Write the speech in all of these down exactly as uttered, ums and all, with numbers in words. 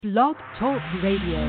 Blog Talk Radio.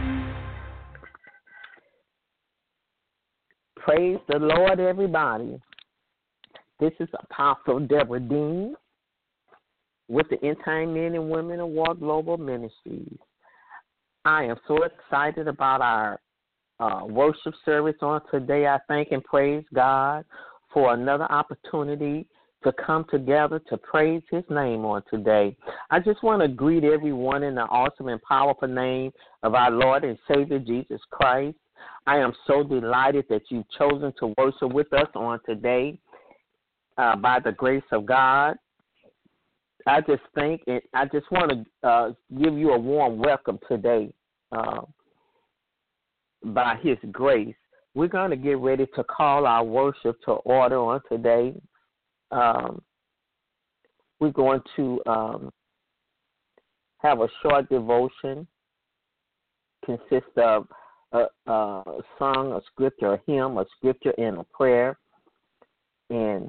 Praise the Lord, everybody. This is Apostle Deborah Dean with the End Time Men and Women of War Global Ministries. I am so excited about our uh, worship service on today. I thank and praise God for another opportunity to come together to praise his name on today. I just want to greet everyone in the awesome and powerful name of our Lord and Savior Jesus Christ. I am so delighted that you've chosen to worship with us on today uh, by the grace of God. I just think, it, I just want to uh, give you a warm welcome today uh, by his grace. We're going to get ready to call our worship to order on today. Um, we're going to um, have a short devotion, consist of a, a song, a scripture, a hymn, a scripture, and a prayer. And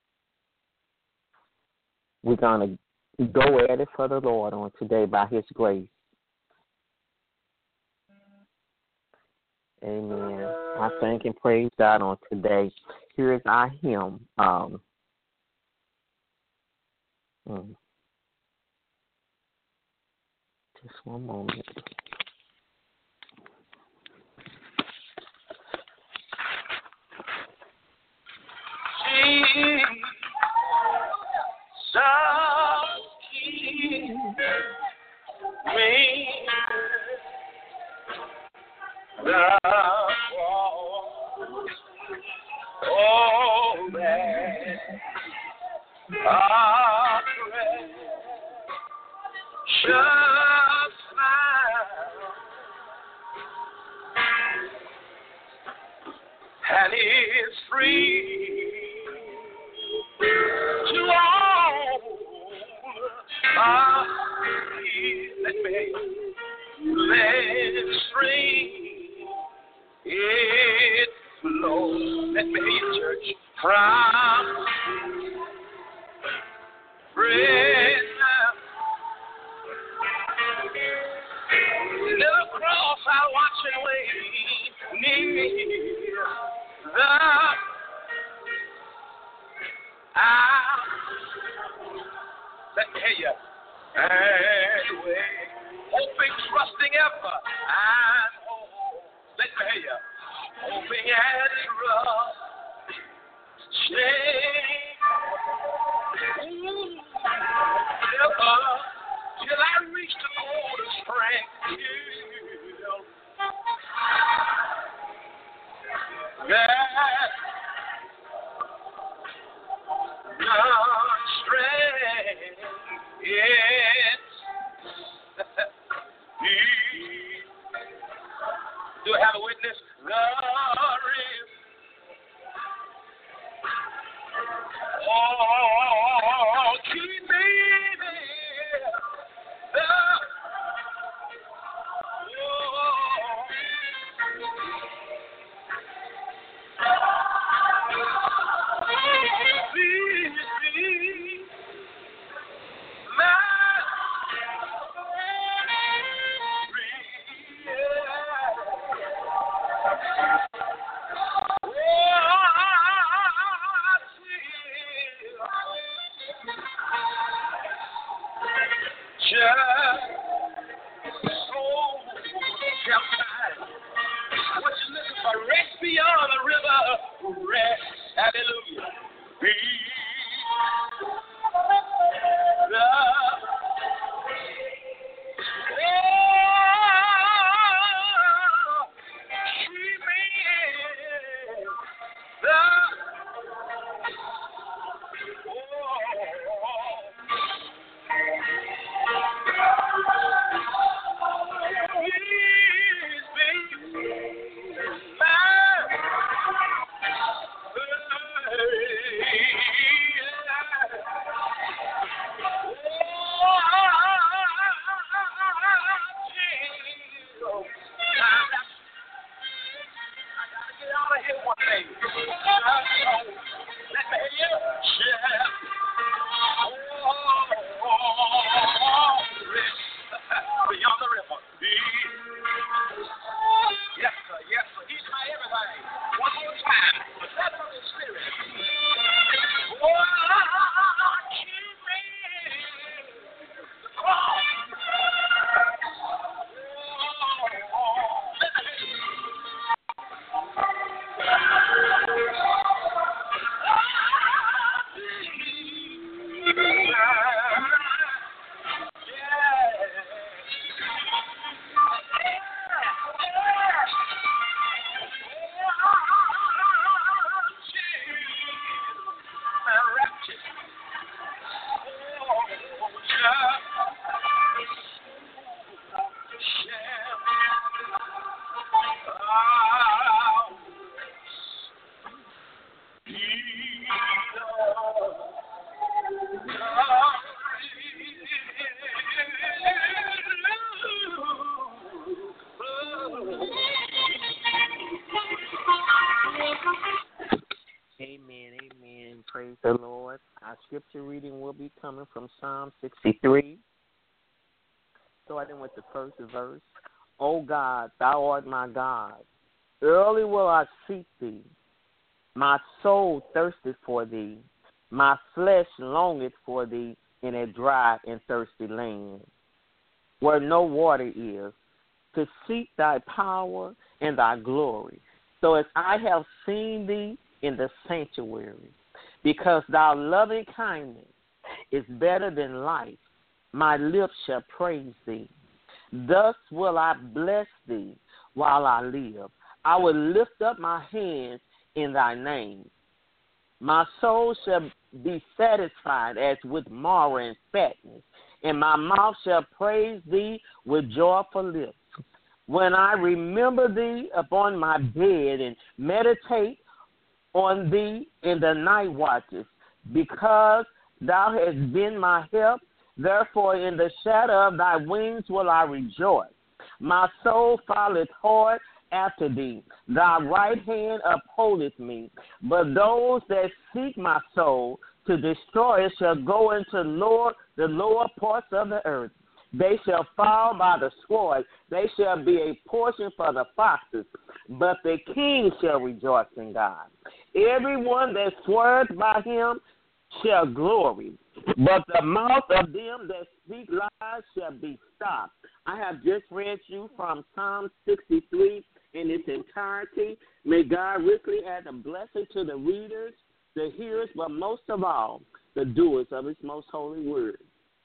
we're going to go at it for the Lord on today by his grace. Amen. I thank and praise God on today. Here is our hymn. Um, Mm. Just one moment. Jesus, keep me the cross, oh man. Our precious and is free to all our fears. Let me let stream it flow. Let me hear you, church. From little cross I watch and wait near the hour. Let me hear you. And wait, hoping, trusting ever, and hope. Let me hear you. Hoping and trusting. Never till I reach the golden strength. That the strength is. Do I have a witness? There is. Oh, keep me there. Please be my rest beyond the river, rest, hallelujah, be the oh, keep me in the please be my scripture reading will be coming from Psalm sixty-three, starting with the first verse. O God, thou art my God. Early will I seek thee. My soul thirsteth for thee. My flesh longeth for thee in a dry and thirsty land, where no water is, to seek thy power and thy glory. So as I have seen thee in the sanctuary, because thy loving kindness is better than life, my lips shall praise thee. Thus will I bless thee while I live. I will lift up my hands in thy name. My soul shall be satisfied as with marrow and fatness, and my mouth shall praise thee with joyful lips. When I remember thee upon my bed and meditate on thee in the night watches, because thou hast been my help, therefore in the shadow of thy wings will I rejoice. My soul followeth hard after thee. Thy right hand upholdeth me. But those that seek my soul to destroy it shall go into lower, the lower parts of the earth. They shall fall by the sword. They shall be a portion for the foxes. But the king shall rejoice in God. Everyone that swears by him shall glory. But the mouth of them that speak lies shall be stopped. I have just read you from Psalm sixty-three in its entirety. May God richly add a blessing to the readers, the hearers, but most of all, the doers of his most holy word.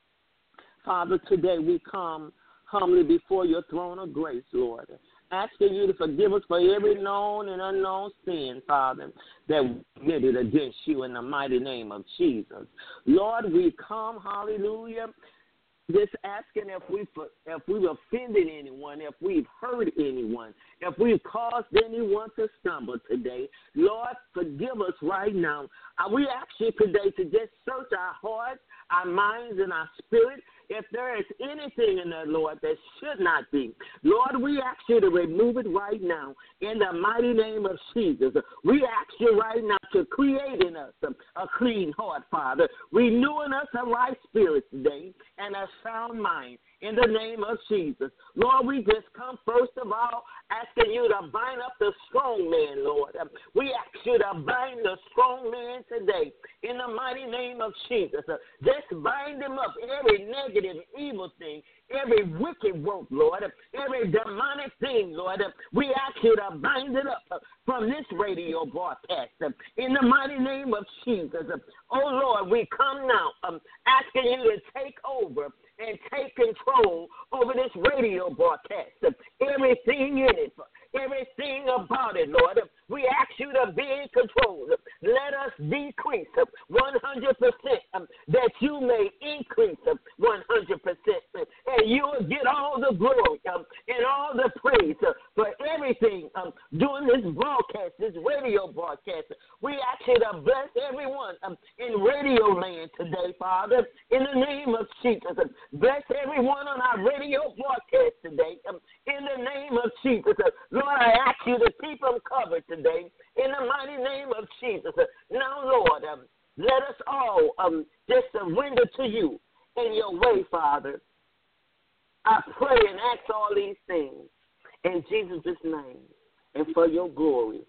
Father, today we come humbly before your throne of grace, Lord, asking you to forgive us for every known and unknown sin, Father, that we committed against you in the mighty name of Jesus. Lord, we come, hallelujah, just asking if we if we've offended anyone, if we've hurt anyone, if we've caused anyone to stumble today. Lord, forgive us right now. We ask you today to just search our hearts, our minds, and our spirit. If there is anything in there, Lord, that should not be, Lord, we ask you to remove it right now in the mighty name of Jesus. We ask you right now to create in us a, a clean heart, Father, renewing us a right spirit today and a sound mind in the name of Jesus. Lord, we just come first of all asking you to bind up the strong man, Lord. We ask you to bind the strong man today in the mighty name of Jesus. Just bind him up, every negative, evil thing, every wicked work, Lord, every demonic thing, Lord. We ask you to bind it up from this radio broadcast in the mighty name of Jesus. Oh, Lord, we come now um, asking you to take over and take control over this radio broadcast. Everything in it, everything about it, Lord. We ask you to be in control. Let us decrease one hundred percent um, that you may increase one hundred percent. And you will get all the glory um, and all the praise uh, for everything um, during this broadcast, this radio broadcast. We ask you to bless everyone um, in radio land today, Father, in the name of Jesus. Bless everyone on our radio broadcast today um, in the name of Jesus. Lord, I ask you to keep them covered today in the mighty name of Jesus. Now, Lord, um, let us all um, just surrender to you in your way, Father. I pray and ask all these things in Jesus' name and for your glory.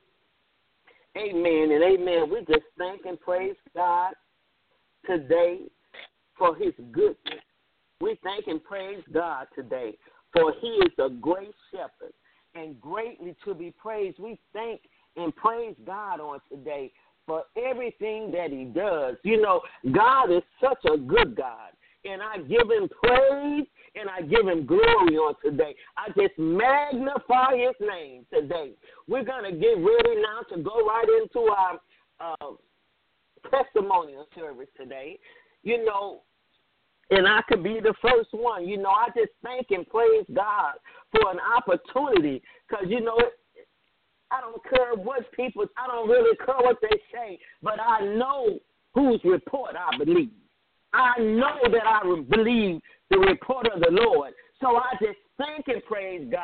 Amen and amen. We just thank and praise God today for his goodness. We thank and praise God today for he is a great shepherd and greatly to be praised. We thank and praise God on today for everything that he does. You know, God is such a good God, and I give him praise and I give him glory on today. I just magnify his name today. We're going to get ready now to go right into our uh, testimonial service today. You know, and I could be the first one. You know, I just thank and praise God for an opportunity because, you know, it, I don't care what people, I don't really care what they say, but I know whose report I believe. I know that I believe the report of the Lord. So I just thank and praise God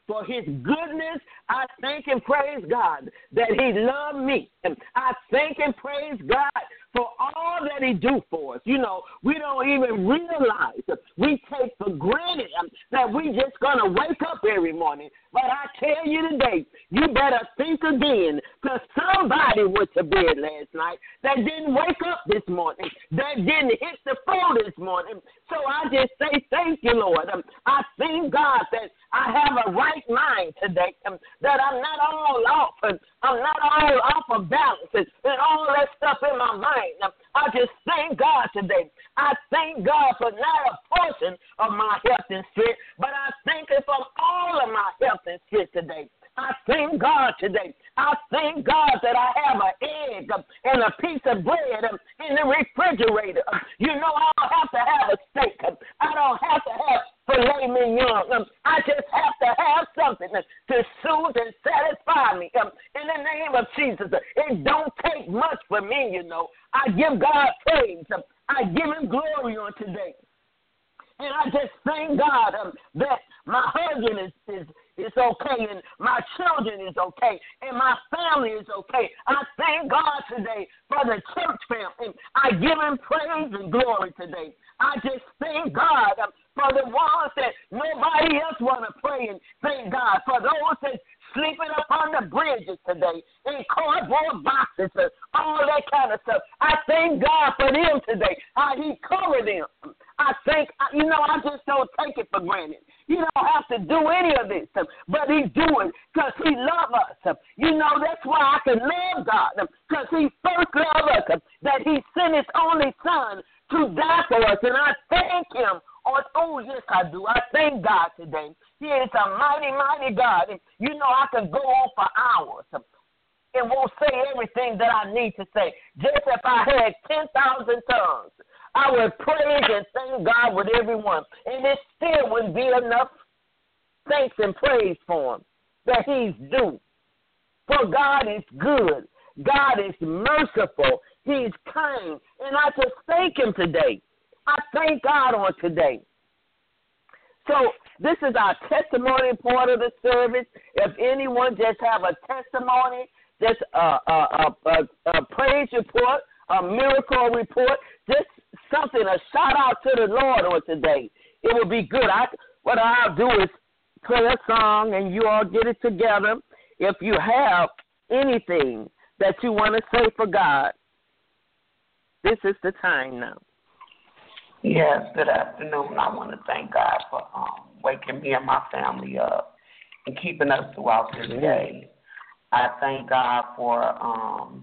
for his goodness. I thank and praise God that he loved me. And I thank and praise God for all that he do for us. You know, we don't even realize, we take for granted that we just going to wake up every morning. But I tell you today, you better think again, because somebody went to bed last night that didn't wake up this morning, that didn't hit the floor this morning. So I just say thank you, Lord. Um, I thank God that I have a right mind today, um, that I'm not all off, and I'm not all off of balance, and, and all that stuff in my mind. Um, I just thank God today. I thank God for not a portion of my health and strength, but I thank Him for all of my health and strength today. I thank God today. I thank God that I have an egg um, and a piece of bread um, in the refrigerator. Um, you know, I don't have to have a steak. Um, I don't have to have filet mignon. Um, I just have to have something uh, to soothe and satisfy me. Um, in the name of Jesus, uh, it don't take much for me, you know. I give God praise. Um, I give Him glory on today. And I just thank God um, that my husband is, is, is okay, and my children is okay, and my family is okay. I thank God today for the church family. I give Him praise and glory today. I just thank God um, for the ones that nobody else want to pray, and thank God for those that sleeping up on the bridges today in cardboard boxes and all that kind of stuff. I thank God for them today, how He covered them. I think, you know, I just don't take it for granted. You don't have to do any of this, but He do it because He loves us. You know, that's why I can love God, because He first loved us, that He sent His only Son to die for us, and I thank Him. Oh, oh, yes, I do. I thank God today. He is a mighty, mighty God. And you know, I can go on for hours and won't say everything that I need to say. Just if I had ten thousand tongues, I would praise and thank God with everyone. And it still wouldn't be enough thanks and praise for Him that He's due. For God is good. God is merciful. He's kind. And I just thank Him today. I thank God on today. So this is our testimony part of the service. If anyone just have a testimony, just a, a, a, a, a praise report, a miracle report, just something, a shout out to the Lord on today, it will be good. I, what I'll do is play a song and you all get it together. If you have anything that you want to say for God, this is the time now. Yes, good afternoon. I want to thank God for um, waking me and my family up and keeping us throughout this day. I thank God for um,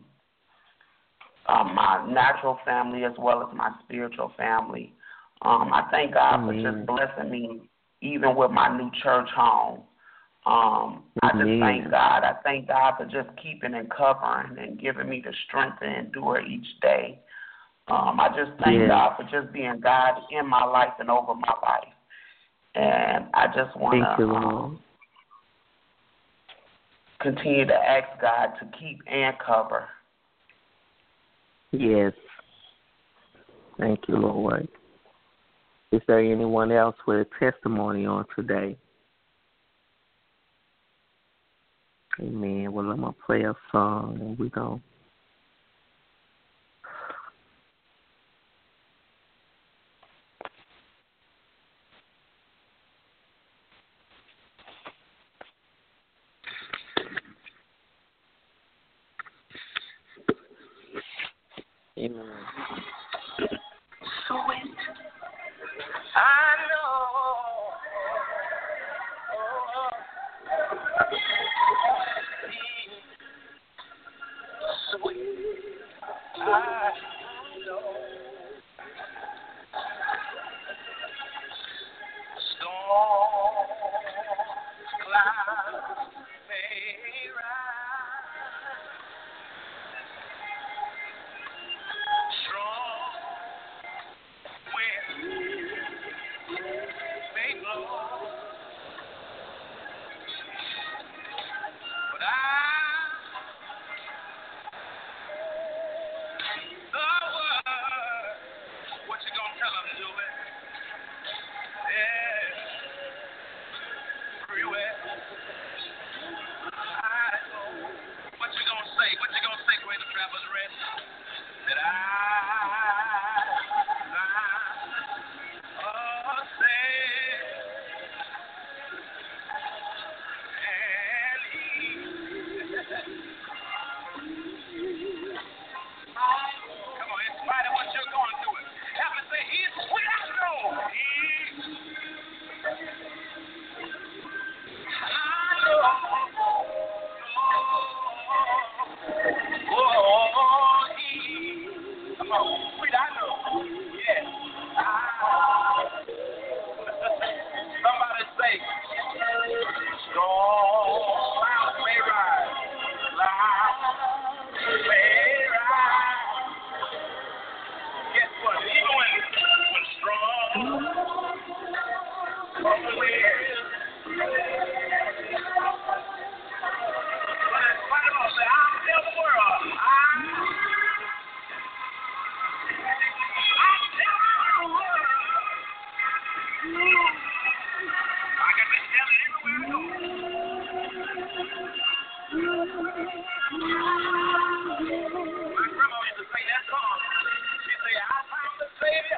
um, my natural family as well as my spiritual family. Um, I thank God Amen. for just blessing me even with my new church home. Um, I just Amen. thank God. I thank God for just keeping and covering and giving me the strength to endure each day. Um, I just thank yeah. God for just being God in my life and over my life. And I just want to um, continue to ask God to keep and cover. Yes. Thank you, Lord. Is there anyone else with a testimony on today? Amen. Well, I'm going to play a song and we're going to. Amen. Sweet, I know. Oh, sweet, I know. Storms, clouds may rise. Strong grandma used to sing that song. She'd say, I found the Savior.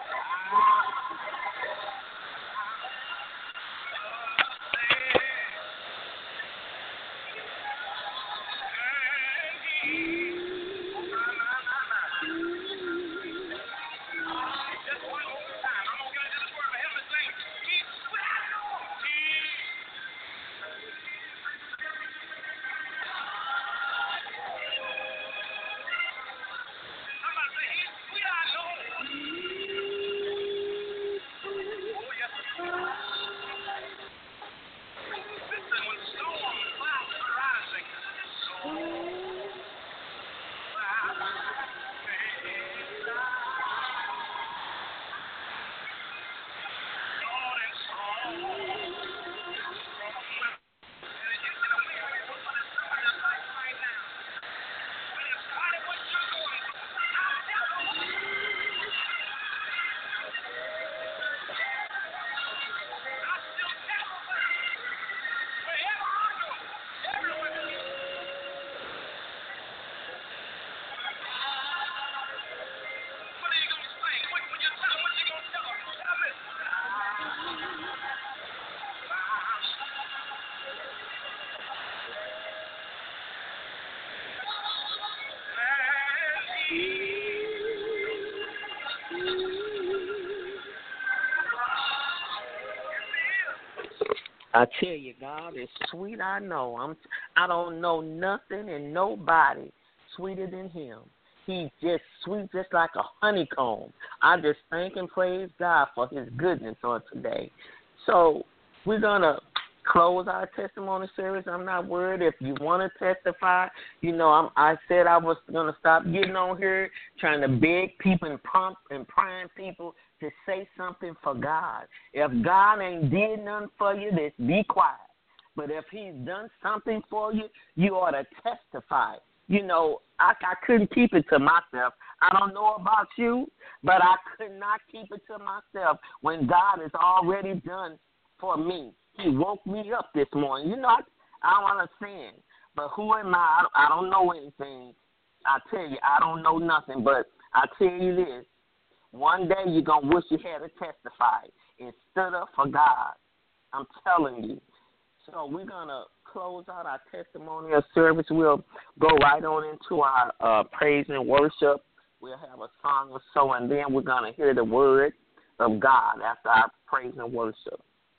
I tell you, God is sweet. I know. I'm. I don't know nothing and nobody sweeter than Him. He's just sweet, just like a honeycomb. I just thank and praise God for His goodness on today. So we're gonna close our testimony service. I'm not worried if you want to testify. You know, I'm, I said I was gonna stop getting on here trying to beg people and prompt and prime people to say something for God. If God ain't did nothing for you, just be quiet. But if He's done something for you, you ought to testify. You know, I, I couldn't keep it to myself. I don't know about you, but I could not keep it to myself when God has already done for me. He woke me up this morning. You know, I, I don't understand. But who am I? I don't know anything. I tell you, I don't know nothing. But I tell you this. One day you're going to wish you had to testify and stood up for God. I'm telling you. So we're going to close out our testimonial service. We'll go right on into our uh, praise and worship. We'll have a song or so, and then we're going to hear the word of God after our praise and worship.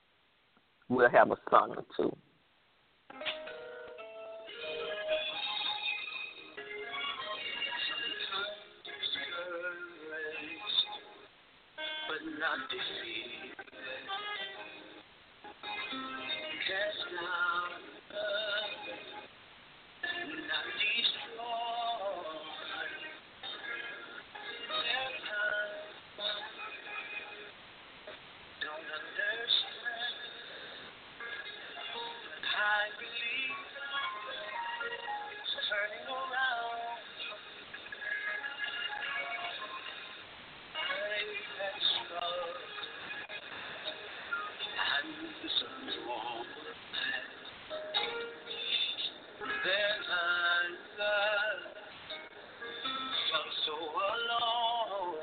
We'll have a song or two. Not defeated, cast down, not destroyed. Their time don't understand, but I believe it's turning around. There's times I felt so alone.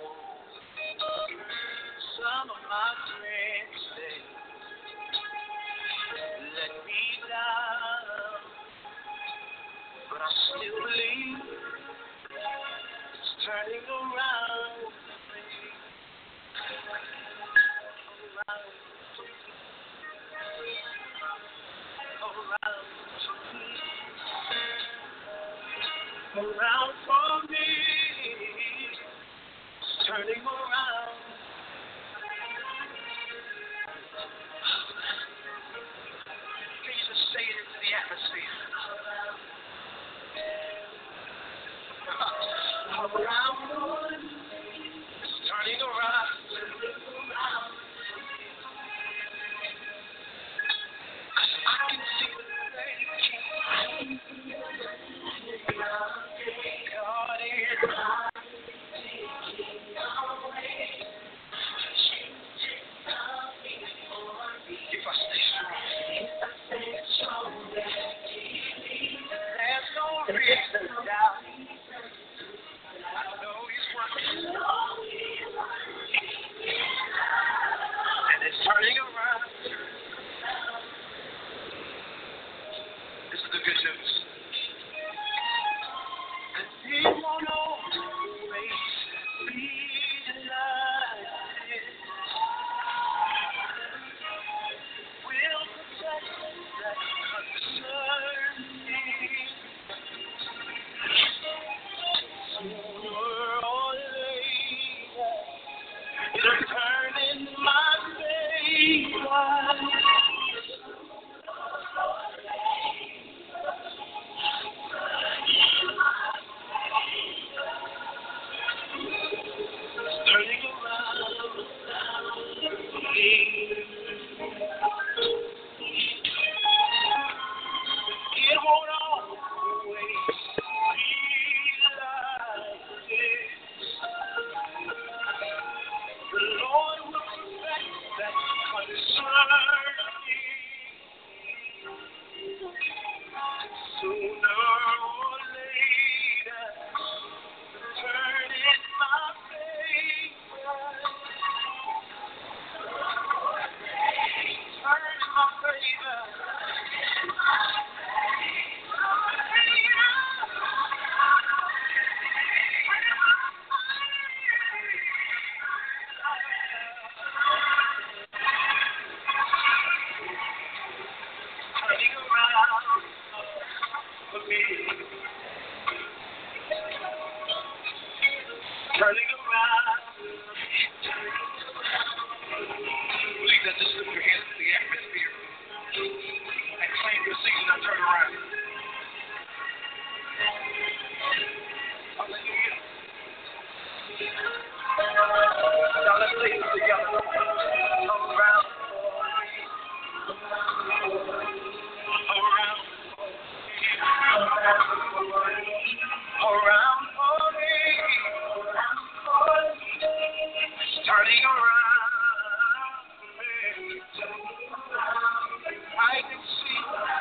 Some of my friends say, let me down, but I still believe it's turning around. Around for me, it's turning around. Can you just say it into the atmosphere? Around, it's turning around. I can see the thing. God is. If I stay strong, This is the good news. And he won't always be delighted. We'll protect that concern me. Sooner or later, it'll turn in my favor. Turning around for me. It won't always be like this. The Lord will perfect that concern me. Sooner or later, turn in my favor. Turn in my favor. Turning around for me. Turning around. Believe that. Just lift your hands to the atmosphere and claim your season and turn around. Hallelujah. Now let's say this together. Turn around. Around. Around for me. Turning around. I can see.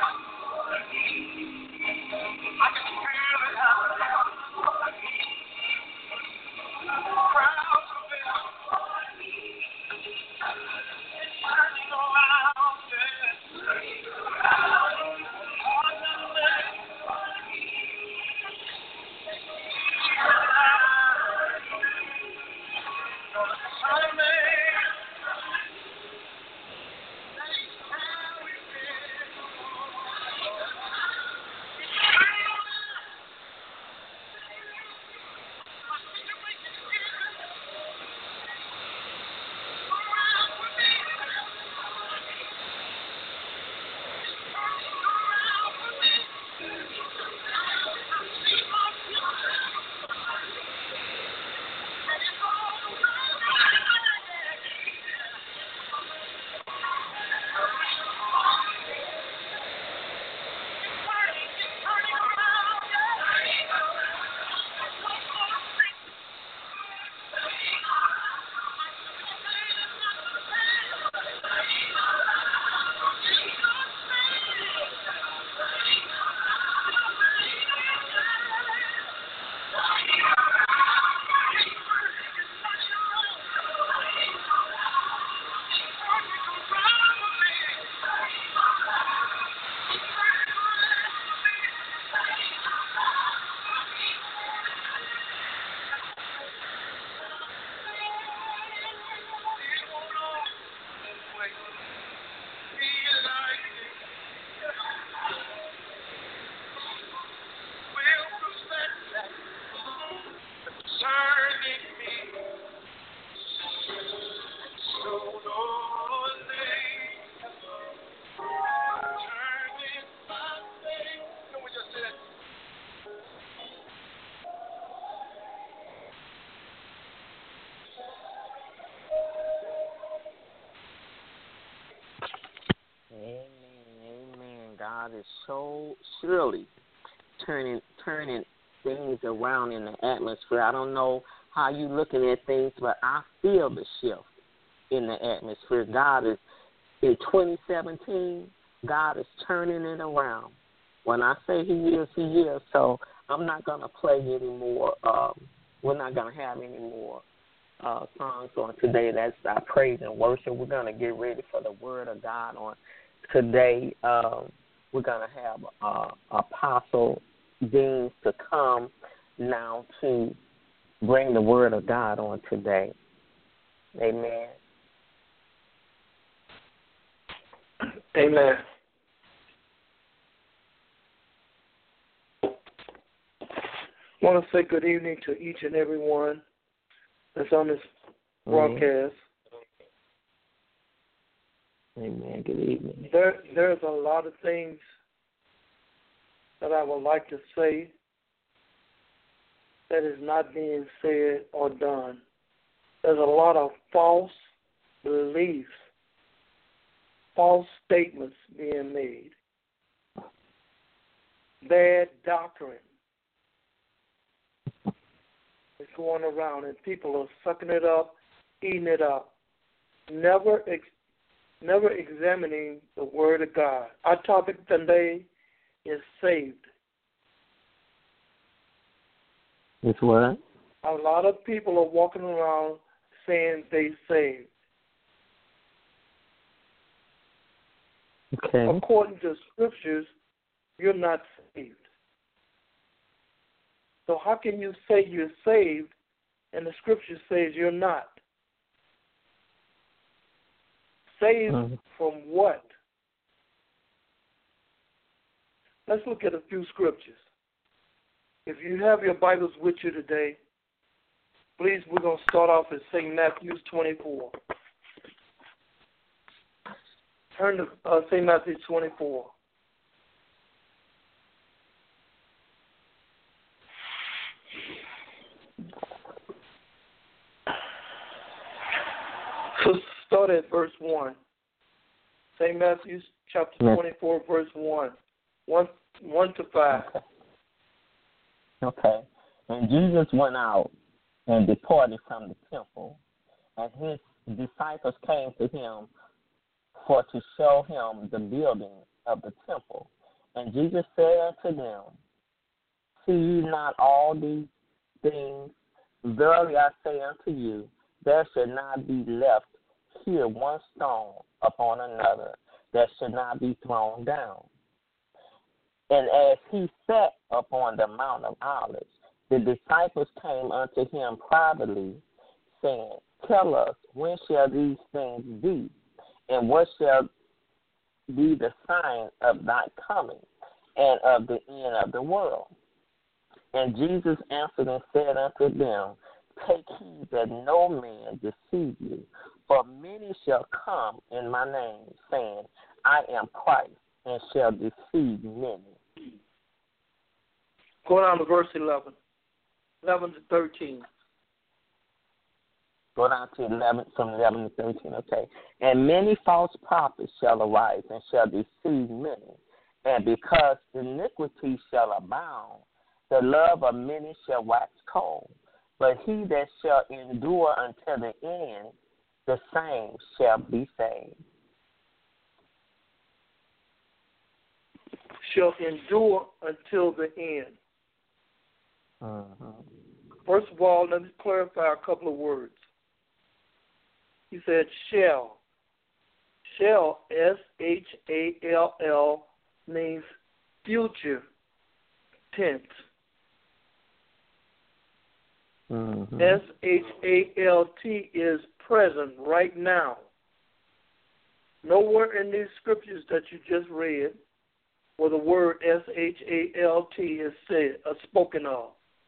I can feel it happening. Crowds of it. Turning around. God is so surely turning turning things around in the atmosphere. I don't know how you looking at things, but I feel the shift in the atmosphere. God is, in twenty seventeen, God is turning it around. When I say he is, he is. So I'm not going to play anymore. Um, we're not going to have any more uh, songs on today. That's our praise and worship. We're going to get ready for the word of God on today. Um, we're going to have uh, Apostle Dean to come now to bring the word of God on today. Amen. Amen. I want to say good evening to each and every one that's on this broadcast. Amen. Good evening. There, there's a lot of things that I would like to say that is not being said or done. There's a lot of false beliefs, false statements being made, bad doctrine is going around, and people are sucking it up, eating it up, never ex- never examining the Word of God. Our topic today is saved. It's what? A lot of people are walking around saying they saved. Okay. According to scriptures, you're not saved. So how can you say you're saved and the scripture says you're not? Saved mm-hmm. from what? Let's look at a few scriptures. If you have your Bibles with you today, please, we're going to start off at Saint Matthew twenty-four. Turn to uh, Saint Matthew twenty-four. So start at verse one. Saint Matthew chapter twenty-four, verse one. one. one to five. Okay. Okay. And Jesus went out and departed from the temple, and his disciples came to him for to show him the building of the temple. And Jesus said unto them, see ye not all these things? Verily I say unto you, there should not be left here one stone upon another that should not be thrown down. And as he sat upon the Mount of Olives, the disciples came unto him privately, saying, tell us, when shall these things be? And what shall be the sign of thy coming and of the end of the world? And Jesus answered and said unto them, take heed that no man deceive you, for many shall come in my name, saying, I am Christ, and shall deceive many. Go down to verse eleven. eleven to thirteen. Go down to eleven, from eleven to thirteen, okay. And many false prophets shall arise and shall deceive many. And because iniquity shall abound, the love of many shall wax cold. But he that shall endure until the end, the same shall be saved. Shall endure until the end. Uh-huh. First of all, let me clarify a couple of words. He said shall. Shall, S H A L L, means future tense. Mm-hmm. S H A L T is present, right now. Nowhere in these scriptures that you just read where the word S H A L T is said, uh, spoken of.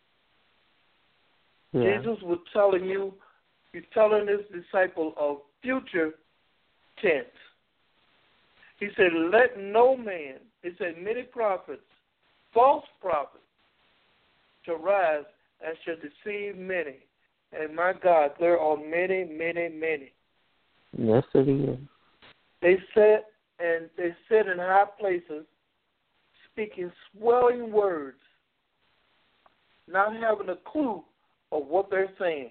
Yeah. Jesus was telling you, he's telling his disciple of future tense. He said, let no man, he said, many prophets, false prophets, shall rise and shall deceive many. And my God, there are many, many, many. Yes, it is. They sit and they sit in high places, speaking swelling words, not having a clue of what they're saying,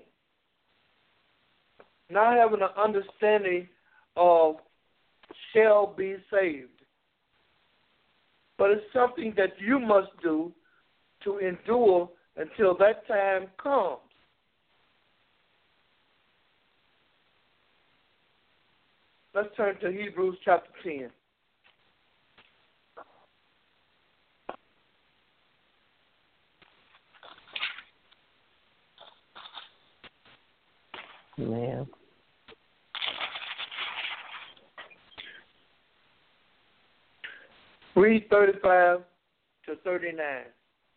not having an understanding of shall be saved. But it's something that you must do to endure until that time comes. Let's turn to Hebrews chapter ten. Man. Read thirty-five to thirty-nine.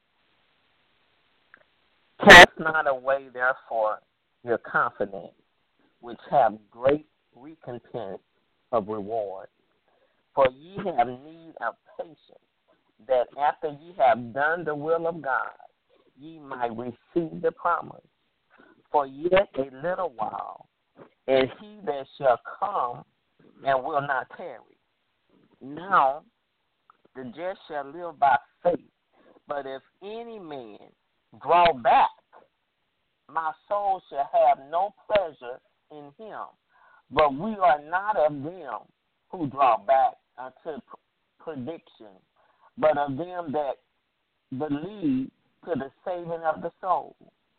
Cast not away, therefore, your confidence, which have great recompense of reward. For ye have need of patience, that after ye have done the will of God, ye might receive the promise. For yet a little while, and he that shall come and will not tarry. Now the just shall live by faith. But if any man draw back, my soul shall have no pleasure in him. But we are not of them who draw back unto prediction, but of them that believe to the saving of the soul.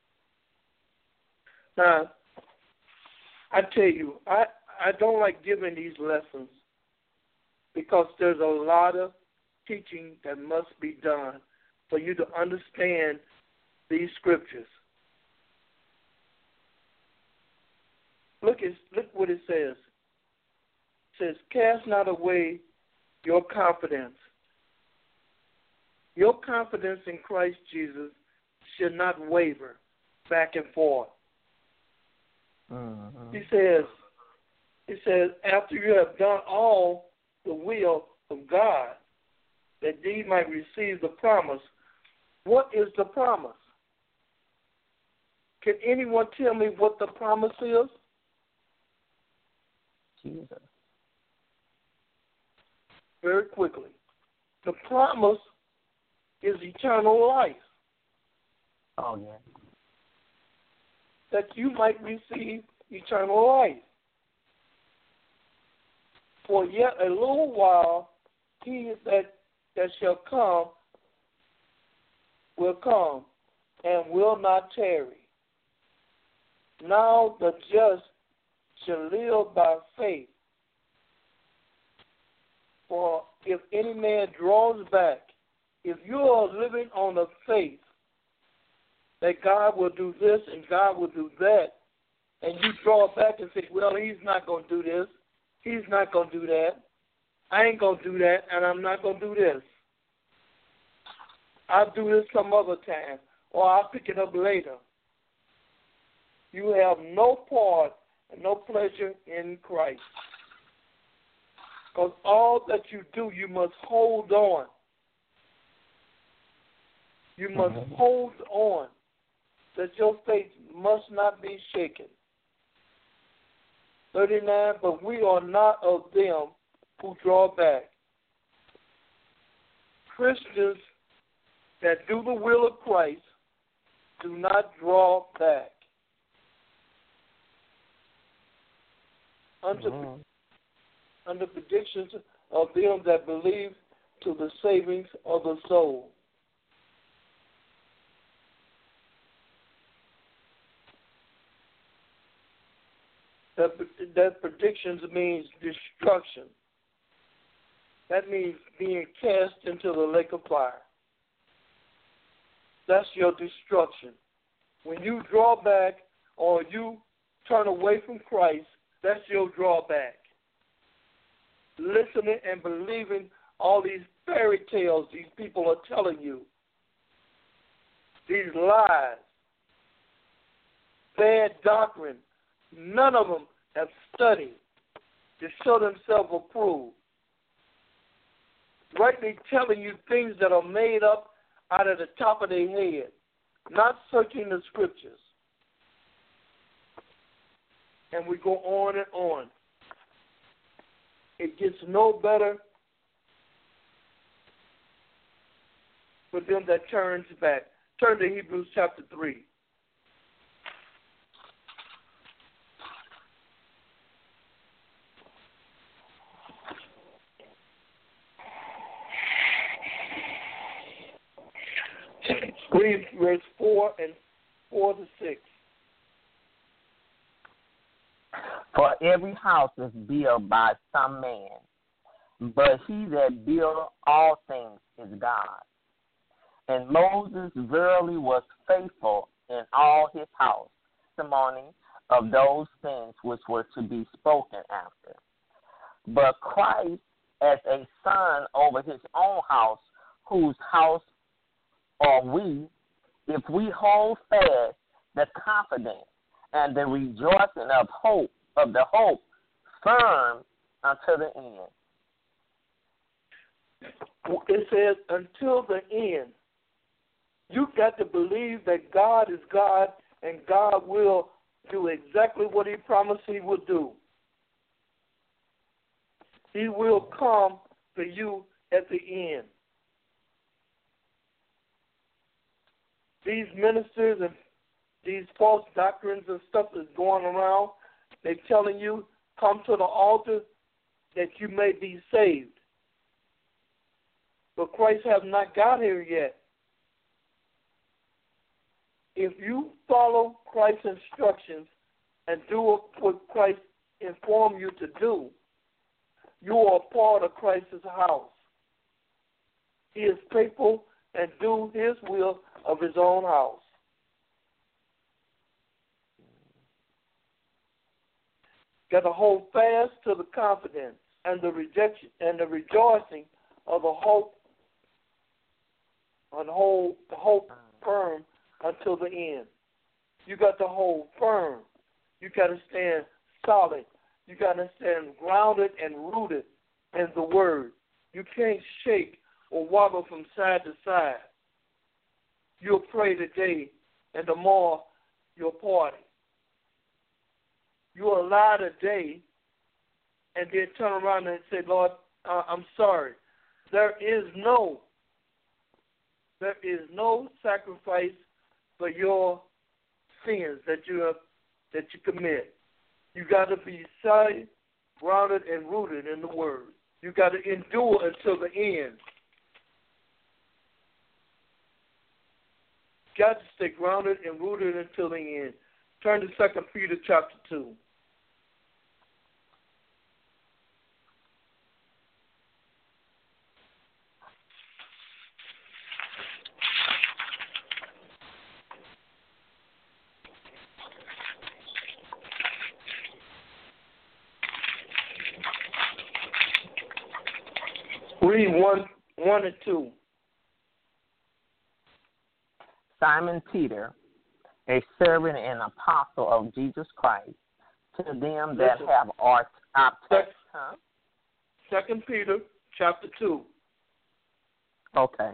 Now, I tell you, I, I don't like giving these lessons because there's a lot of teaching that must be done for you to understand these scriptures. Look at look what it says. It says, cast not away your confidence. Your confidence in Christ Jesus should not waver back and forth. Mm-hmm. He says, he says, after you have done all the will of God, that ye might receive the promise. What is the promise? Can anyone tell me what the promise is? Jesus. Very quickly. The promise is eternal life. Oh, yeah. That you might receive eternal life. For yet a little while, he that, that shall come will come and will not tarry. Now the just shall live by faith. For if any man draws back, if you are living on the faith that God will do this and God will do that, and you draw back and say, well, he's not going to do this, he's not going to do that, I ain't going to do that, and I'm not going to do this. I'll do this some other time, or I'll pick it up later. You have no part and no pleasure in Christ. Because all that you do, you must hold on. You must mm-hmm. hold on. That your faith must not be shaken. thirty-nine, but we are not of them who draw back. Christians that do the will of Christ do not draw back. Under, mm-hmm. under predictions of them that believe to the savings of the soul. That, that predictions means destruction. That means being cast into the lake of fire. That's your destruction. When you draw back or you turn away from Christ, that's your drawback. Listening and believing all these fairy tales these people are telling you. These lies. Bad doctrine. None of them have studied to show themselves approved. Rightly telling you things that are made up out of the top of their head, not searching the scriptures. And we go on and on. It gets no better for them that turns back. Turn to Hebrews chapter three. Read verse four and four to six. For every house is built by some man, but he that built all things is God. And Moses verily was faithful in all his house, testimony of those things which were to be spoken after. But Christ as a son over his own house, whose house are we, if we hold fast the confidence and the rejoicing of hope of the hope firm unto the end. It says until the end. You got to believe that God is God and God will do exactly what he promised he would do. He will come for you at the end. These ministers and these false doctrines and stuff that's going around, they're telling you, come to the altar that you may be saved. But Christ has not got here yet. If you follow Christ's instructions and do what Christ informed you to do, you are part of Christ's house. He is faithful and do his will of his own house. Got to hold fast to the confidence and the rejection and the rejoicing of the hope, and hold the hope firm until the end. You got to hold firm. You got to stand solid. You got to stand grounded and rooted in the Word. You can't shake or wobble from side to side. You'll pray today, and tomorrow you'll party. You'll lie today, and then turn around and say, Lord, uh, I'm sorry. There is no, there is no sacrifice for your sins that you have, that you commit. You got to be solid, grounded, and rooted in the Word. You got to endure until the end. Got to stay grounded and rooted until the end. Turn to Second Peter chapter two. Read one, one and two. Simon Peter, a servant and apostle of Jesus Christ, to them that Listen. have art obtained. Huh? Second Peter chapter two. Okay.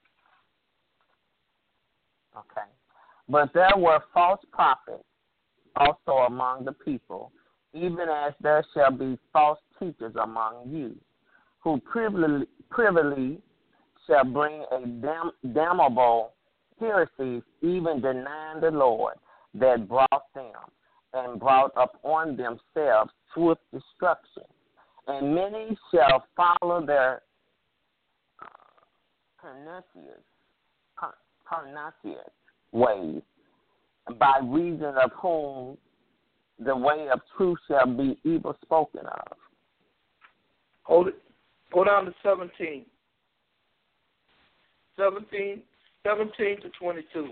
Okay. But there were false prophets also among the people, even as there shall be false teachers among you, who privily, privily shall bring a dam, damnable heresies, even denying the Lord that brought them, and brought upon themselves swift destruction. And many shall follow their pernicious, pernicious ways, by reason of whom the way of truth shall be evil spoken of. Hold it. Go down to seventeen. Seventeen, seventeen to twenty-two.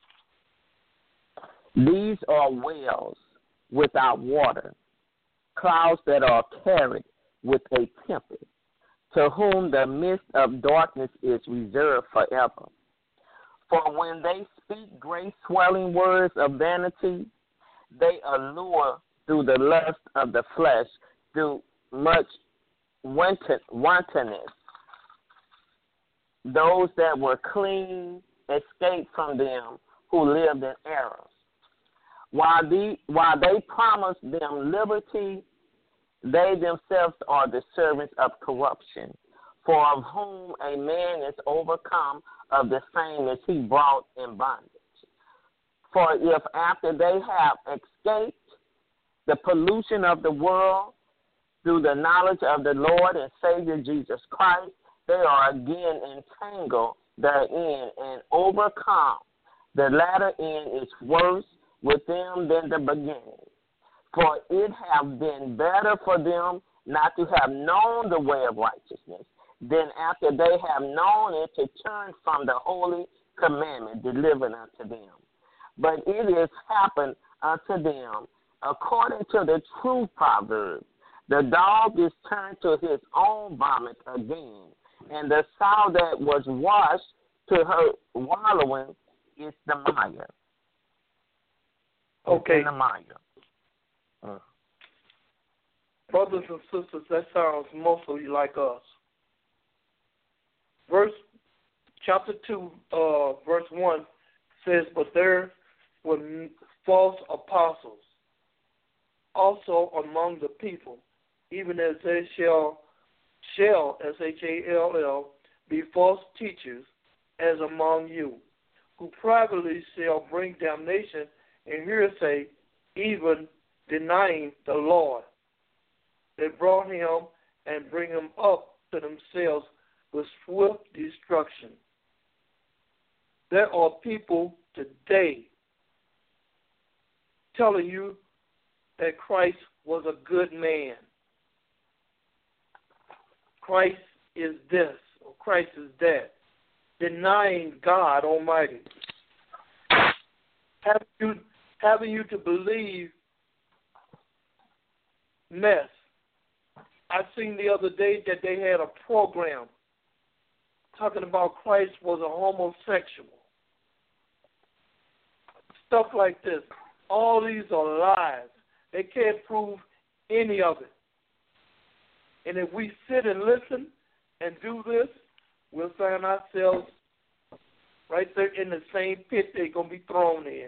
These are wells without water, clouds that are carried with a tempest, to whom the mist of darkness is reserved forever. For when they speak great swelling words of vanity, they allure through the lust of the flesh, through much wanton, wantonness. Those that were clean escaped from them who lived in errors. While, the, while they promised them liberty, they themselves are the servants of corruption, for of whom a man is overcome, of the same as he brought in bondage. For if after they have escaped the pollution of the world through the knowledge of the Lord and Savior Jesus Christ, they are again entangled therein and overcome, the latter end is worse with them than the beginning. For it have been better for them not to have known the way of righteousness than after they have known it to turn from the holy commandment delivered unto them. But it is happened unto them According to the true proverb, the dog is turned to his own vomit again, and the sow that was washed to her wallowing is the mire. Okay. In the mire. Uh. Brothers and sisters, that sounds mostly like us. Verse chapter two, uh, verse one says, "But there were false apostles also among the people, even as they shall shall S H A L L be false teachers as among you, who privately shall bring damnation and hearsay, even denying the Lord. They brought him and bring him up to themselves with swift destruction." There are people today telling you that Christ was a good man. Christ is this, or Christ is that, denying God Almighty. Having you, having you to believe mess. I seen the other day that they had a program talking about Christ was a homosexual. Stuff like this. All these are lies. They can't prove any of it. And if we sit and listen and do this, we'll find ourselves right there in the same pit they're going to be thrown in.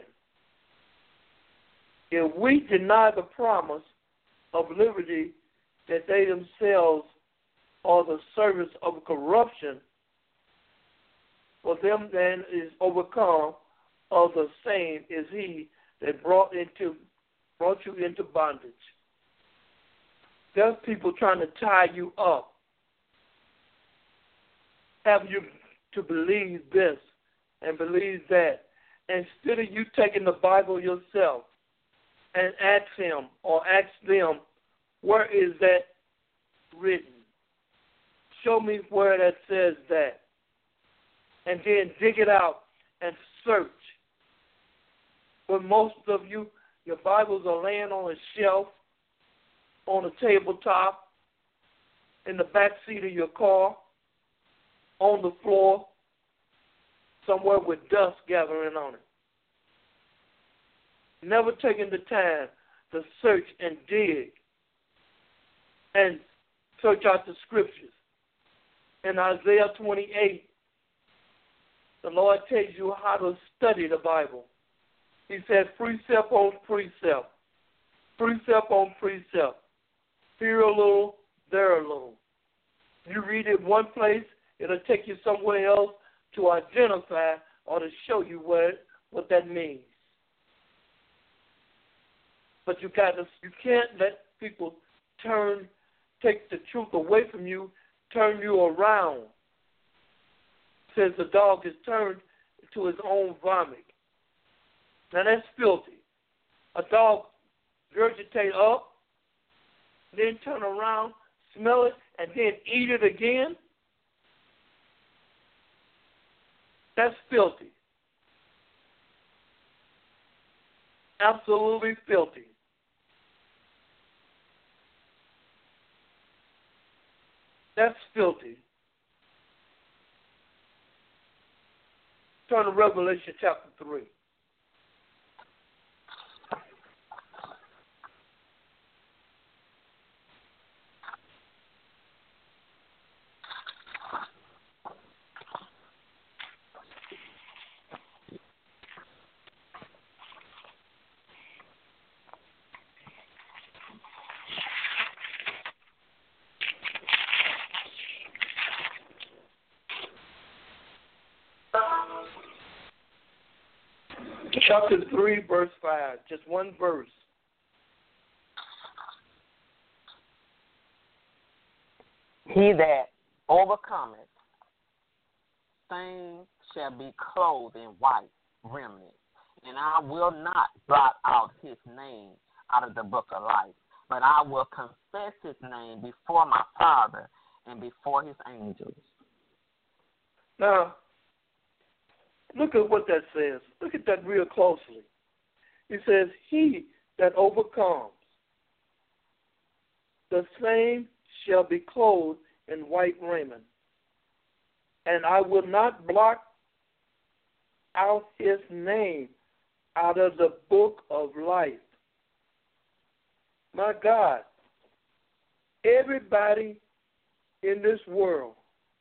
If we deny the promise of liberty that they themselves are the servants of corruption, for them then is overcome of the same is he that brought into brought you into bondage. There's people trying to tie you up, have you to believe this and believe that, instead of you taking the Bible yourself and ask him or ask them, where is that written? Show me where that says that. And then dig it out and search. But most of you, your Bibles are laying on a shelf, on a tabletop, in the back seat of your car, on the floor, somewhere with dust gathering on it. Never taking the time to search and dig and search out the scriptures. In Isaiah twenty-eight, the Lord tells you how to study the Bible. He said precept on precept, precept on precept, here a little, there a little. You read it one place, it'll take you somewhere else to identify or to show you what what that means. But you got to, you can't let people turn, take the truth away from you, turn you around. It says the dog is turned to his own vomit. Now that's filthy. A dog regurgitate up, then turn around, smell it, and then eat it again. That's filthy. Absolutely filthy. That's filthy. Turn to Revelation chapter three. Chapter three, verse five, just one verse. He that overcometh, same shall be clothed in white remnant, and I will not blot out his name out of the book of life, but I will confess his name before my Father and before his angels. Now, look at what that says. Look at that real closely. It says, he that overcomes, the same shall be clothed in white raiment, and I will not blot out his name out of the book of life. My God, everybody in this world,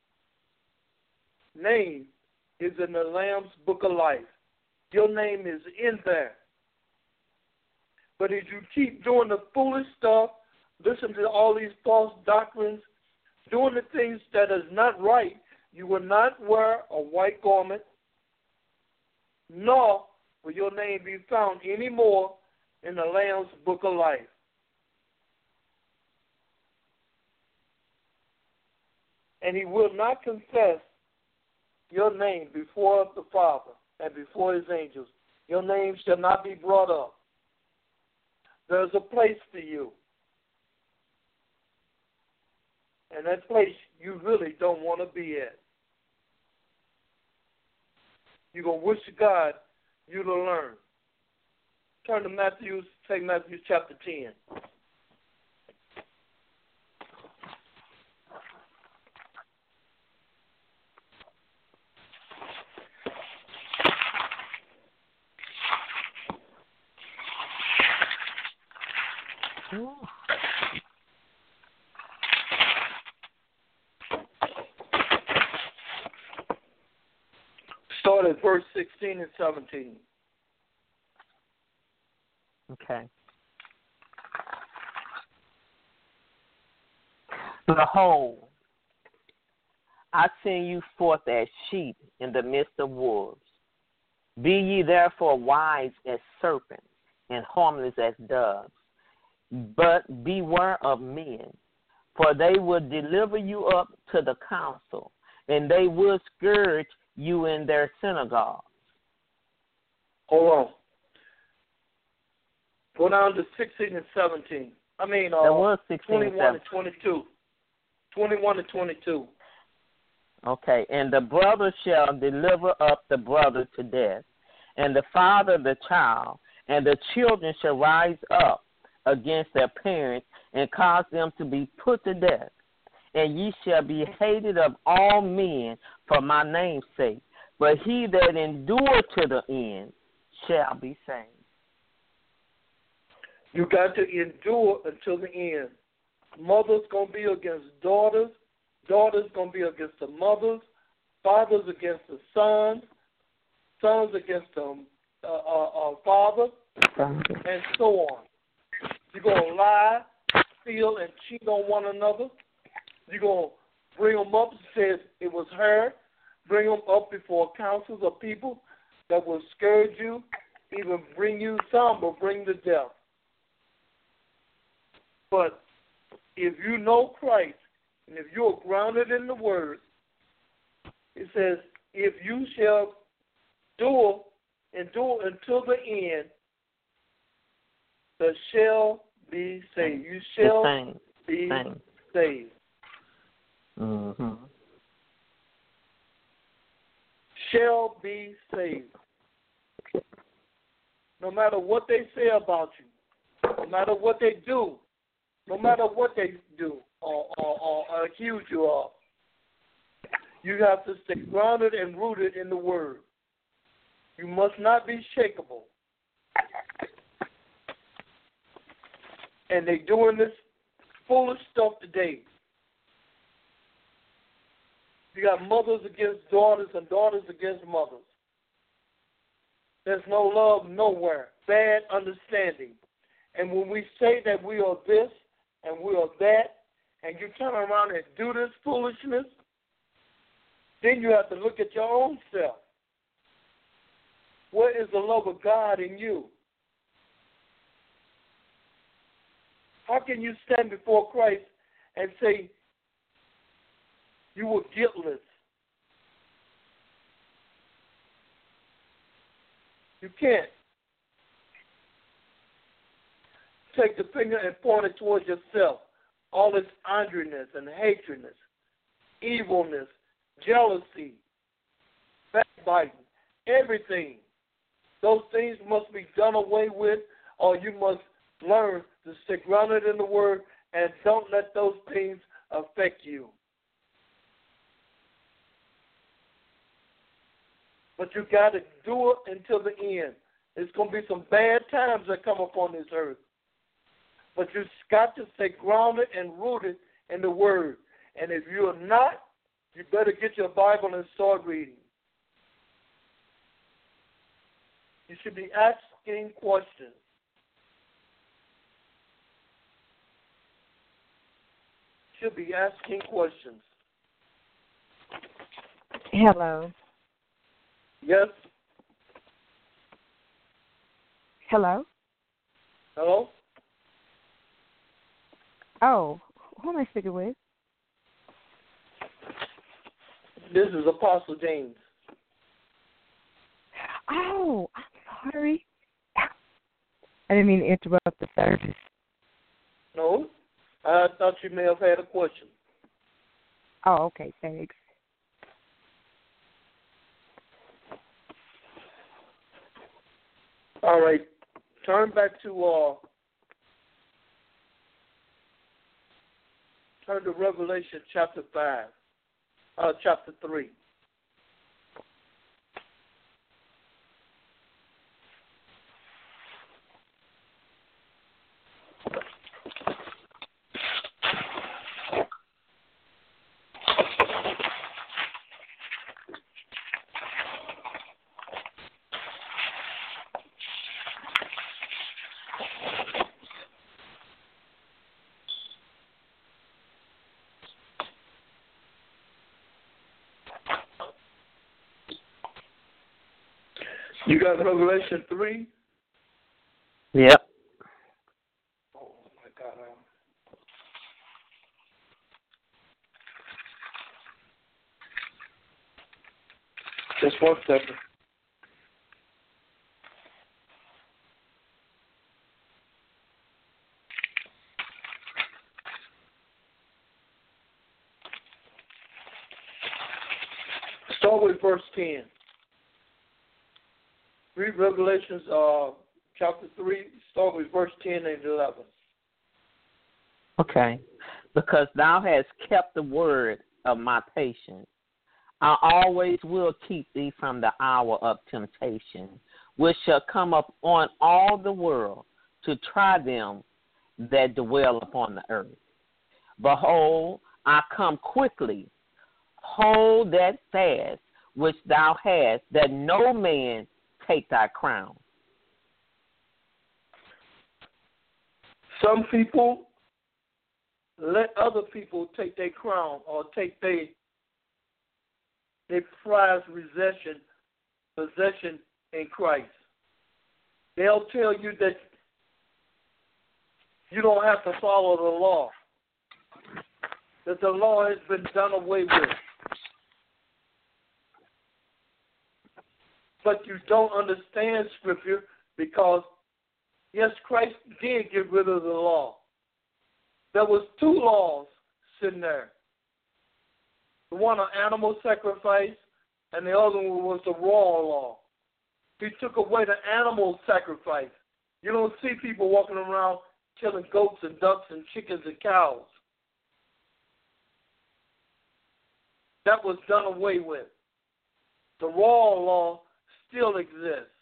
name is in the Lamb's book of life. Your name is in there. But if you keep doing the foolish stuff, listen to all these false doctrines, doing the things that is not right, you will not wear a white garment, nor will your name be found anymore in the Lamb's book of life. And he will not confess your name before the Father and before his angels. Your name shall not be brought up. There's a place for you. And that place you really don't want to be at. You're going to wish to God you to learn. Turn to Matthew, take Matthew chapter ten. Start at verse sixteen and seventeen. Okay. Behold, I send you forth as sheep in the midst of wolves. Be ye therefore wise as serpents and harmless as doves. But beware of men, for they will deliver you up to the council, and they will scourge you in their synagogues. Hold on. Go down to sixteen and seventeen. I mean, uh, that was sixteen twenty-one and twenty-two. twenty-one and twenty-two. Okay, and the brother shall deliver up the brother to death, and the father the child, and the children shall rise up against their parents and cause them to be put to death. And ye shall be hated of all men for my name's sake, but he that endure to the end shall be saved. You got to endure until the end. Mothers going to be against daughters, daughters going to be against the mothers, fathers against the sons, sons against the uh, uh, uh, father, and so on. You're going to lie, steal, and cheat on one another. You're going to bring them up, says it was her, bring them up before councils of people that will scourge you, even bring you, some will bring to death. But if you know Christ, and if you're grounded in the Word, it says, if you shall do endure until the end, the shall be saved. You shall Same. be Same. saved. Mm-hmm. Shall be saved. No matter what they say about you, no matter what they do, no matter what they do or, or, or accuse you of, you have to stay grounded and rooted in the Word. You must not be shakeable. And they're doing this foolish stuff today. You got mothers against daughters and daughters against mothers. There's no love nowhere. Bad understanding. And when we say that we are this and we are that, and you turn around and do this foolishness, then you have to look at your own self. Where is the love of God in you? How can you stand before Christ and say you were guiltless? You can't. Take the finger and point it towards yourself. All this angerness and hatredness, evilness, jealousy, backbiting, everything. Those things must be done away with, or you must learn to stay grounded in the Word and don't let those things affect you. But you got to do it until the end. There's going to be some bad times that come upon this earth. But you got to stay grounded and rooted in the Word. And if you're not, you better get your Bible and start reading. You should be asking questions. You should be asking questions. Hello. Yes? Hello? Hello? Oh, who am I speaking with? This is Apostle James. Oh, I'm sorry. I didn't mean to interrupt the service. No? I thought you may have had a question. Oh, okay, thanks. All right. Turn back to uh turn to Revelation chapter five. Uh chapter three. You got Revelation three? Yep. Oh, my God. Just one second. Start with verse ten. Read Revelations uh, chapter three, start with verse ten and eleven. Okay. Because thou hast kept the word of my patience, I always will keep thee from the hour of temptation, which shall come up on all the world to try them that dwell upon the earth. Behold, I come quickly. Hold that fast which thou hast, that no man take thy crown. Some people let other people take their crown or take their their prized possession possession in Christ. They'll tell you that you don't have to follow the law, that the law has been done away with. But you don't understand Scripture because, yes, Christ did get rid of the law. There was two laws sitting there. The one on animal sacrifice and the other one was the royal law. He took away the animal sacrifice. You don't see people walking around killing goats and ducks and chickens and cows. That was done away with. The royal law still exists.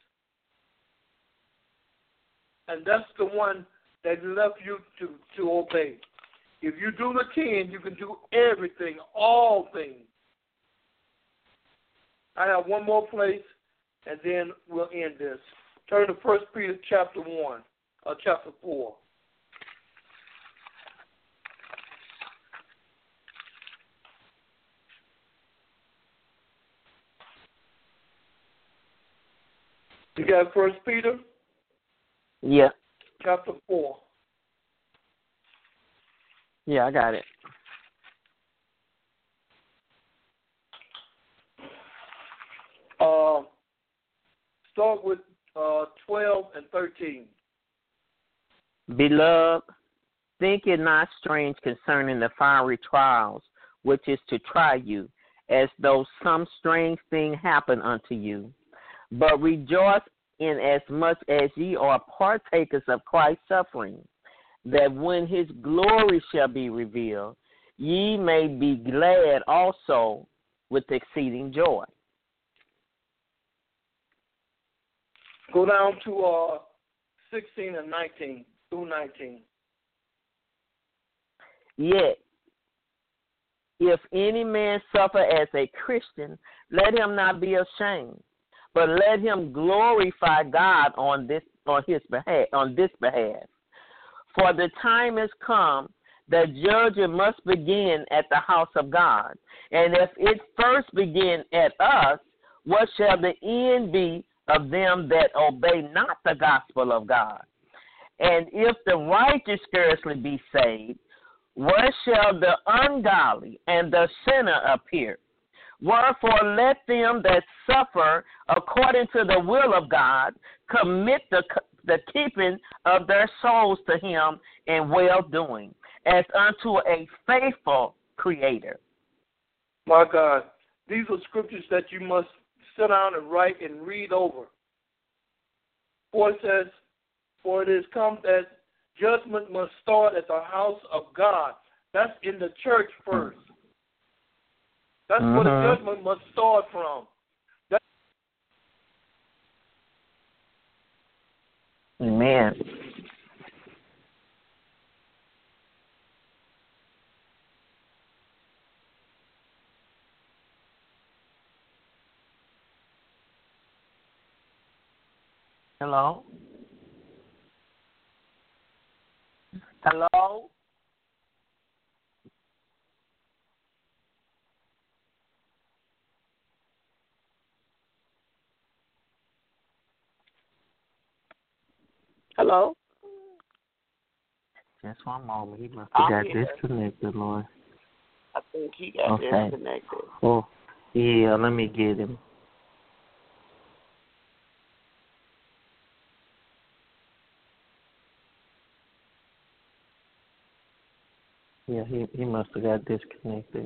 And that's the one that left you to, to obey. If you do the ten, you can do everything, all things. I have one more place, and then we'll end this. Turn to First Peter chapter one, or chapter four. You got First Peter? Yeah. Chapter four. Yeah, I got it. Uh, start with uh, twelve and thirteen. Beloved, think it not strange concerning the fiery trials which is to try you, as though some strange thing happened unto you. But rejoice inasmuch as ye are partakers of Christ's suffering, that when his glory shall be revealed, ye may be glad also with exceeding joy. Go down to uh, sixteen and nineteen through nineteen. Yet, if any man suffer as a Christian, let him not be ashamed, but let him glorify God on this on his behalf on this behalf. For the time is come that judgment must begin at the house of God. And if it first begin at us, what shall the end be of them that obey not the gospel of God? And if the righteous scarcely be saved, where shall the ungodly and the sinner appear? Wherefore let them that suffer according to the will of God commit the the keeping of their souls to him in well-doing, as unto a faithful Creator. My God, these are scriptures that you must sit down and write and read over. For it says, for it is come that judgment must start at the house of God. That's in the church first. That's mm-hmm. where the judgment must start from. That's Amen. Hello? Hello? Hello? Just one moment. He must have got here. disconnected, Lord. I think he got Okay. disconnected. Oh, yeah, let me get him. Yeah, he, he must have got disconnected.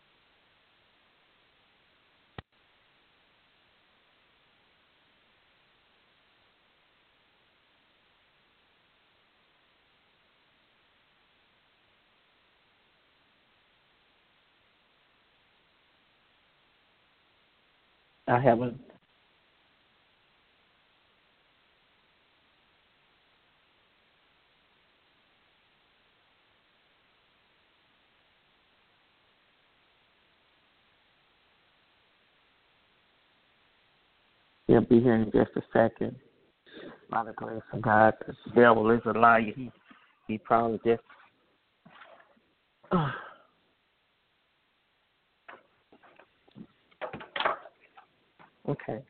I haven't. He'll be here in just a second. By the grace of God, the devil is a liar. He, he probably just. Okay.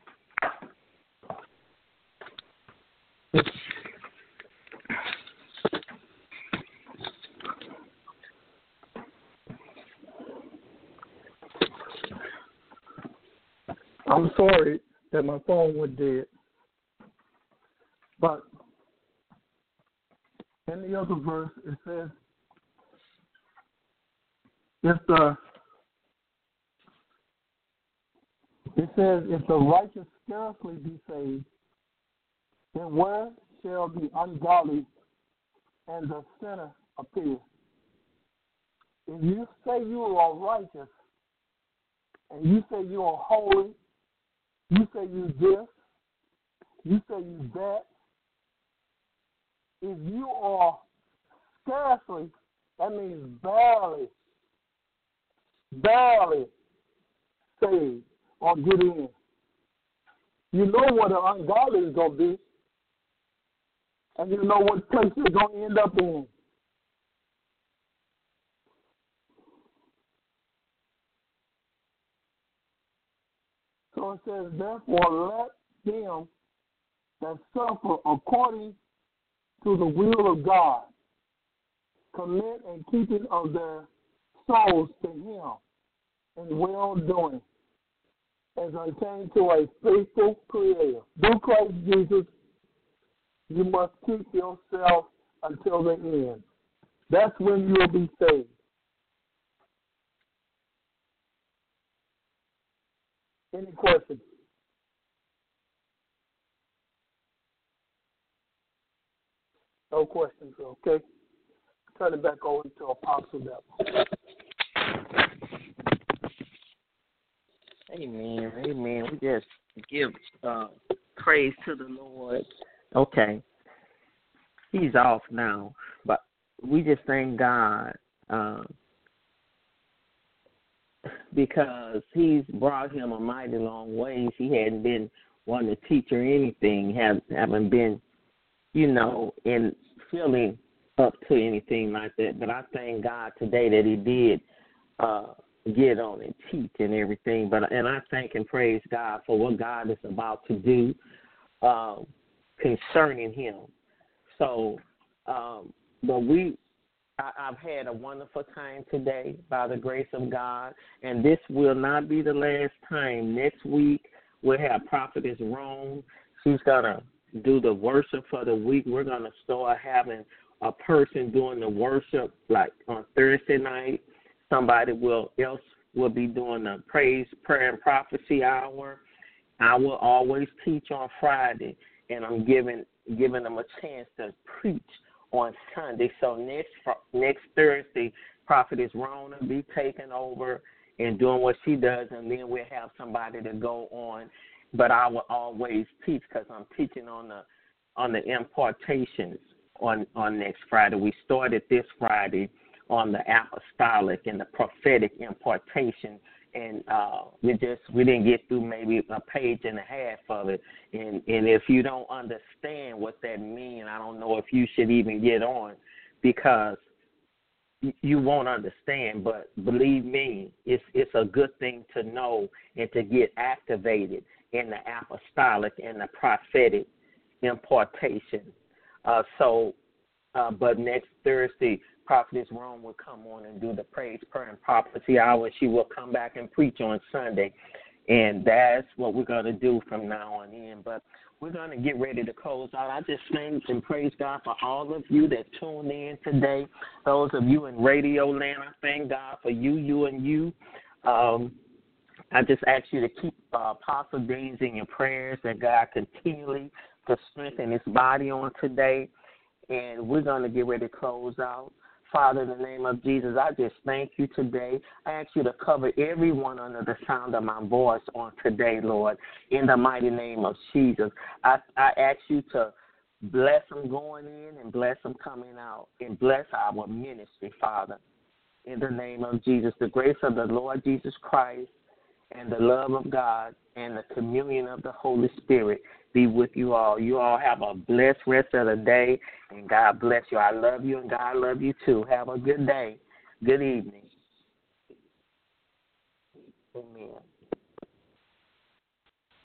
I'm sorry that my phone went dead. But in the other verse, it says, if the it says, if the righteous scarcely be saved, then where shall the ungodly and the sinner appear? If you say you are righteous, and you say you are holy, you say you this, you say you that, if you are scarcely, that means barely, barely saved or get in. You know what the ungodly is going to be, and you know what place you're going to end up in. So it says, therefore let them that suffer according to the will of God commit and keeping of their souls to him in well-doing, as pertaining to a faithful Creator. Through Christ Jesus, you must keep yourself until the end. That's when you'll be saved. Any questions? No questions, okay? Turn it back over to Apostle Devil. Amen. Amen. We just give uh, praise to the Lord. Okay. He's off now, but we just thank God uh, because he's brought him a mighty long ways. He hadn't been one to teach or anything, have, haven't been, you know, in feeling up to anything like that. But I thank God today that he did uh, get on and teach and everything. But and I thank and praise God for what God is about to do uh, concerning him. So, um, but we, I, I've had a wonderful time today by the grace of God, and this will not be the last time. Next week we'll have Prophetess Rome. She's gonna do the worship for the week. We're gonna start having a person doing the worship like on Thursday night. Somebody will else will be doing the praise, prayer, and prophecy hour. I will always teach on Friday, and I'm giving giving them a chance to preach on Sunday. So next next Thursday, Prophetess Rona will be taking over and doing what she does, and then we'll have somebody to go on. But I will always teach because I'm teaching on the on the impartations on, on next Friday. We started this Friday on the apostolic and the prophetic impartation, and uh, we just we didn't get through maybe a page and a half of it. And and if you don't understand what that means, I don't know if you should even get on, because you won't understand. But believe me, it's it's a good thing to know and to get activated in the apostolic and the prophetic impartation. Uh, so, uh, but next Thursday, Prophetess Rome will come on and do the praise, prayer, and prophecy hour. She will come back and preach on Sunday, and that's what we're going to do from now on in. But we're going to get ready to close out. I just thank and praise God for all of you that tuned in today. Those of you in radio land, I thank God for you, you, and you. Um, I just ask you to keep uh, Apostle Daisy in your prayers, that God continually to strengthen his body on today. And we're going to get ready to close out. Father, in the name of Jesus, I just thank you today. I ask you to cover everyone under the sound of my voice on today, Lord, in the mighty name of Jesus. I, I ask you to bless them going in and bless them coming out, and bless our ministry, Father, in the name of Jesus. The grace of the Lord Jesus Christ and the love of God and the communion of the Holy Spirit be with you all. You all have a blessed rest of the day, and God bless you. I love you, and God love you too. Have a good day. Good evening. Amen.